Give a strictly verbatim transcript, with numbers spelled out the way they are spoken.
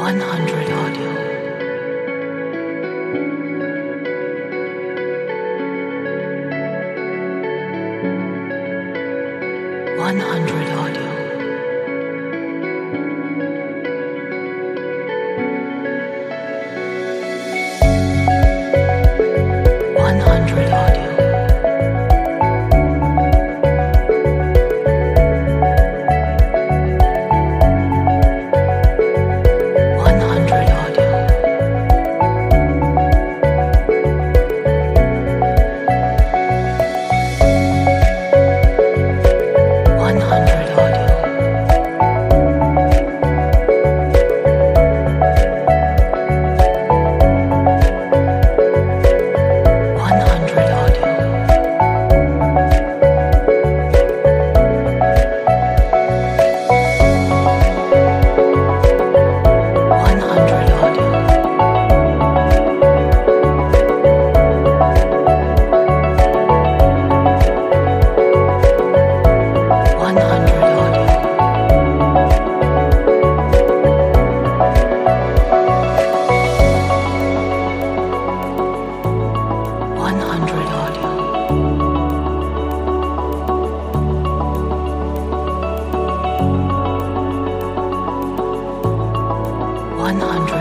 one hundred audio. one hundred audio. one hundred audio. one hundred audio. one hundred audio. one hundred audio. one hundred audio. one hundred audio. one hundred audio. one hundred